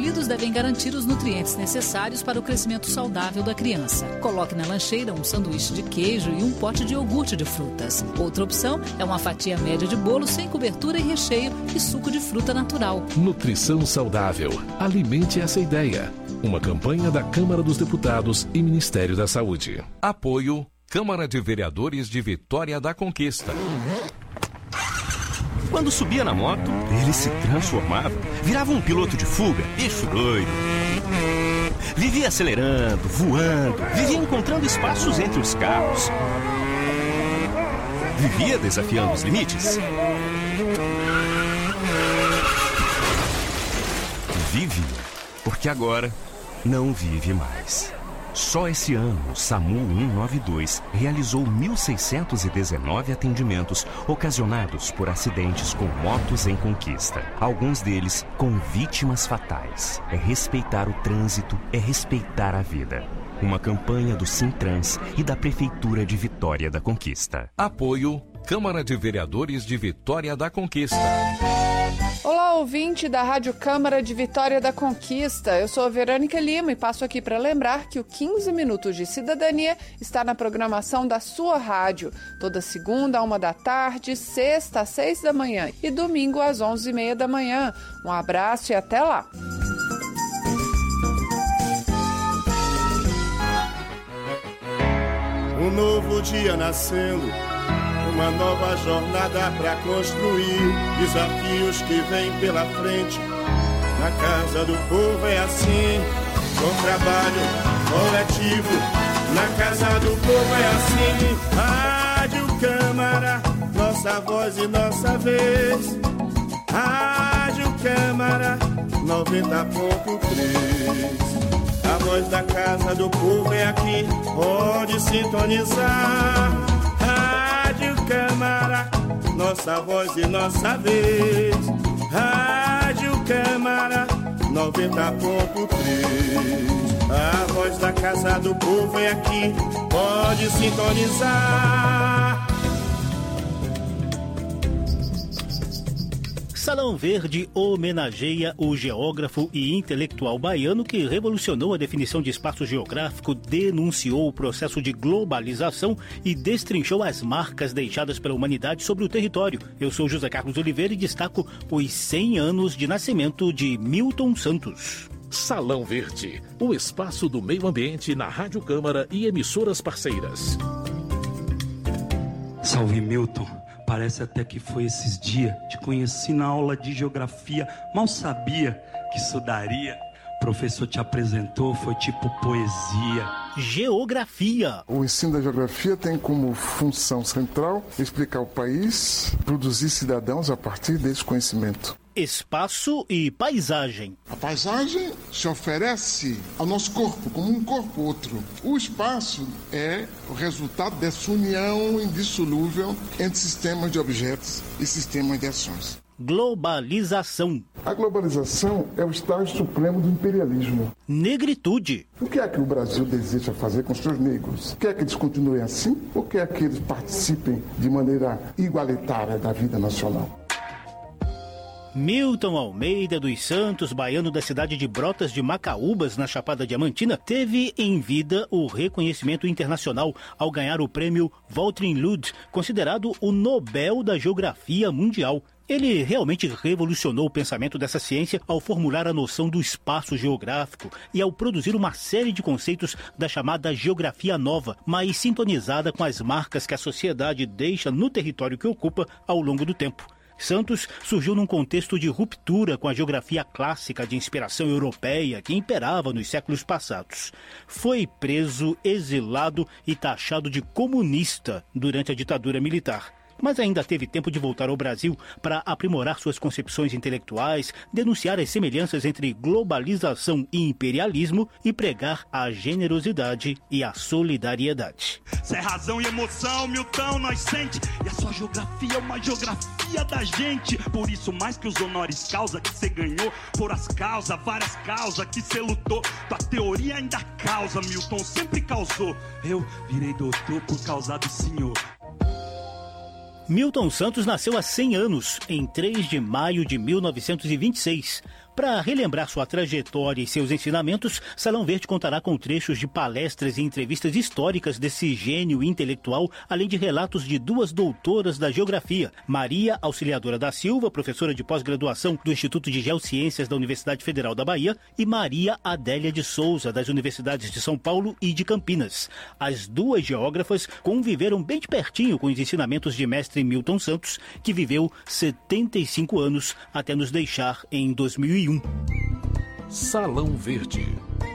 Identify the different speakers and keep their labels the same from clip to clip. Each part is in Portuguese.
Speaker 1: escolhidos devem garantir os nutrientes necessários para o crescimento saudável da criança. Coloque na lancheira um sanduíche de queijo e um pote de iogurte de frutas. Outra opção é uma fatia média de bolo sem cobertura e recheio e suco de fruta natural.
Speaker 2: Nutrição saudável. Alimente essa ideia. Uma campanha da Câmara dos Deputados e Ministério da Saúde.
Speaker 3: Apoio Câmara de Vereadores de Vitória da Conquista.
Speaker 4: Quando subia na moto, ele se transformava, virava um piloto de fuga, bicho doido. Vivia acelerando, voando, vivia encontrando espaços entre os carros. Vivia desafiando os limites. Vive, porque agora não vive mais. Só esse ano, o SAMU 192 realizou 1.619 atendimentos ocasionados por acidentes com motos em conquista. Alguns deles com vítimas fatais. É respeitar o trânsito, é respeitar a vida. Uma campanha do Sintrans e da Prefeitura de Vitória da Conquista.
Speaker 3: Apoio Câmara de Vereadores de Vitória da Conquista.
Speaker 5: Olá, ouvinte da Rádio Câmara de Vitória da Conquista. Eu sou a Verônica Lima e passo aqui para lembrar que o 15 Minutos de Cidadania está na programação da sua rádio. Toda segunda, 13h, sexta, às 6h e domingo, às 11h30. Um abraço e até lá!
Speaker 6: Um novo dia nascendo, uma nova jornada pra construir, desafios que vêm pela frente. Na casa do povo é assim, com trabalho coletivo. Na casa do povo é assim, Rádio Câmara, nossa voz e nossa vez. Rádio Câmara 90.3. A voz da casa do povo é aqui, pode sintonizar. Rádio Câmara, nossa voz e nossa vez. Rádio Câmara 90.3. A voz da casa do povo é aqui, pode sintonizar.
Speaker 7: Salão Verde homenageia o geógrafo e intelectual baiano que revolucionou a definição de espaço geográfico, denunciou o processo de globalização e destrinchou as marcas deixadas pela humanidade sobre o território. Eu sou José Carlos Oliveira e destaco os 100 anos de nascimento de Milton Santos.
Speaker 2: Salão Verde, o espaço do meio ambiente na Rádio Câmara e emissoras parceiras.
Speaker 8: Salve Milton. Parece até que foi esses dias. Te conheci na aula de geografia. Mal sabia que isso daria. O professor te apresentou, foi tipo poesia.
Speaker 7: Geografia.
Speaker 9: O ensino da geografia tem como função central explicar o país, produzir cidadãos a partir desse conhecimento.
Speaker 7: Espaço e paisagem.
Speaker 9: A paisagem se oferece ao nosso corpo, como um corpo outro. O espaço é o resultado dessa união indissolúvel entre sistemas de objetos e sistemas de ações.
Speaker 7: Globalização.
Speaker 9: A globalização é o estágio supremo do imperialismo.
Speaker 7: Negritude.
Speaker 9: O que é que o Brasil deseja fazer com os seus negros? Quer que eles continuem assim ou quer que eles participem de maneira igualitária da vida nacional?
Speaker 7: Milton Almeida dos Santos, baiano da cidade de Brotas de Macaúbas, na Chapada Diamantina, teve em vida o reconhecimento internacional ao ganhar o prêmio Walter Lud, considerado o Nobel da Geografia Mundial. Ele realmente revolucionou o pensamento dessa ciência ao formular a noção do espaço geográfico e ao produzir uma série de conceitos da chamada geografia nova, mas sintonizada com as marcas que a sociedade deixa no território que ocupa ao longo do tempo. Santos surgiu num contexto de ruptura com a geografia clássica de inspiração europeia que imperava nos séculos passados. Foi preso, exilado e taxado de comunista durante a ditadura militar. Mas ainda teve tempo de voltar ao Brasil para aprimorar suas concepções intelectuais, denunciar as semelhanças entre globalização e imperialismo e pregar a generosidade e a solidariedade.
Speaker 10: Se é razão e emoção, Milton, nós sente. E a sua geografia é uma geografia da gente. Por isso, mais que os honores causa que você ganhou, por as causas, várias causas que você lutou. Tua teoria ainda causa, Milton, sempre causou. Eu virei doutor por causa do senhor.
Speaker 7: Milton Santos nasceu há 100 anos, em 3 de maio de 1926. Para relembrar sua trajetória e seus ensinamentos, Salão Verde contará com trechos de palestras e entrevistas históricas desse gênio intelectual, além de relatos de 2 doutoras da geografia, Maria Auxiliadora da Silva, professora de pós-graduação do Instituto de Geociências da Universidade Federal da Bahia, e Maria Adélia de Souza, das Universidades de São Paulo e de Campinas. As 2 geógrafas conviveram bem de pertinho com os ensinamentos de mestre Milton Santos, que viveu 75 anos até nos deixar em 2001.
Speaker 2: Salão Verde.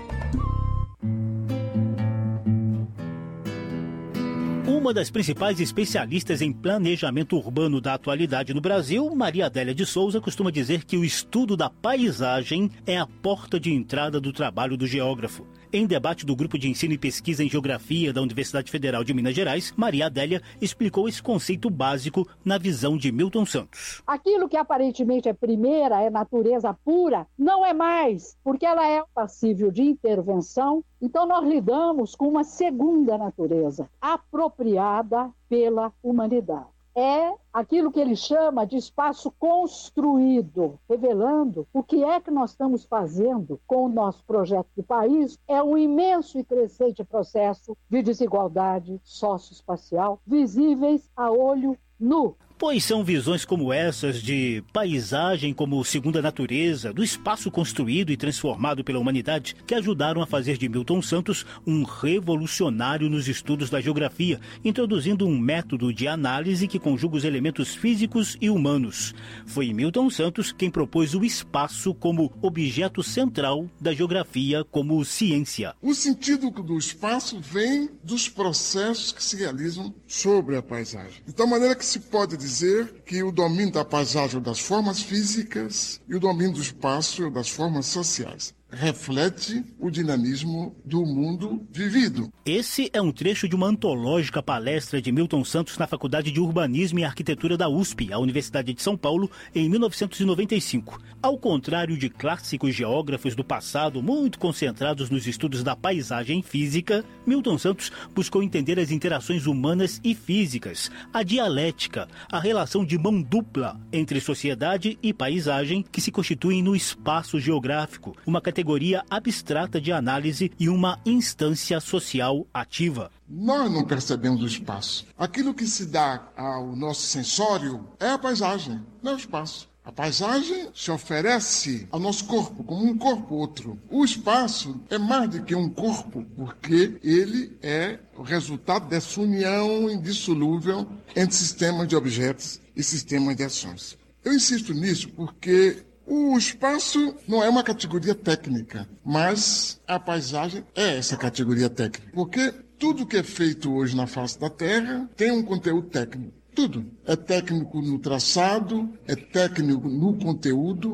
Speaker 7: Uma das principais especialistas em planejamento urbano da atualidade no Brasil, Maria Adélia de Souza, costuma dizer que o estudo da paisagem é a porta de entrada do trabalho do geógrafo. Em debate do Grupo de Ensino e Pesquisa em Geografia da Universidade Federal de Minas Gerais, Maria Adélia explicou esse conceito básico na visão de Milton Santos.
Speaker 11: Aquilo que aparentemente é primeira, é natureza pura, não é mais, porque ela é passível de intervenção. Então nós lidamos com uma segunda natureza, apropriada pela humanidade. É aquilo que ele chama de espaço construído, revelando o que é que nós estamos fazendo com o nosso projeto de país. É um imenso e crescente processo de desigualdade socioespacial, visíveis a olho nu.
Speaker 7: Pois são visões como essas de paisagem como segunda natureza, do espaço construído e transformado pela humanidade, que ajudaram a fazer de Milton Santos um revolucionário nos estudos da geografia, introduzindo um método de análise que conjuga os elementos físicos e humanos. Foi Milton Santos quem propôs o espaço como objeto central da geografia como ciência.
Speaker 9: O sentido do espaço vem dos processos que se realizam sobre a paisagem. De tal maneira que se pode dizer que o domínio da paisagem ou das formas físicas e o domínio do espaço ou das formas sociais reflete o dinamismo do mundo vivido.
Speaker 7: Esse é um trecho de uma antológica palestra de Milton Santos na Faculdade de Urbanismo e Arquitetura da USP, a Universidade de São Paulo, em 1995. Ao contrário de clássicos geógrafos do passado muito concentrados nos estudos da paisagem física, Milton Santos buscou entender as interações humanas e físicas, a dialética, a relação de mão dupla entre sociedade e paisagem que se constituem no espaço geográfico, uma categoria abstrata de análise e uma instância social ativa.
Speaker 9: Nós não percebemos o espaço. Aquilo que se dá ao nosso sensório é a paisagem, não é o espaço. A paisagem se oferece ao nosso corpo como um corpo outro. O espaço é mais do que um corpo, porque ele é o resultado dessa união indissolúvel entre sistemas de objetos e sistemas de ações. Eu insisto nisso porque o espaço não é uma categoria técnica, mas a paisagem é essa categoria técnica. Porque tudo que é feito hoje na face da Terra tem um conteúdo técnico. Tudo. É técnico no traçado, é técnico no conteúdo,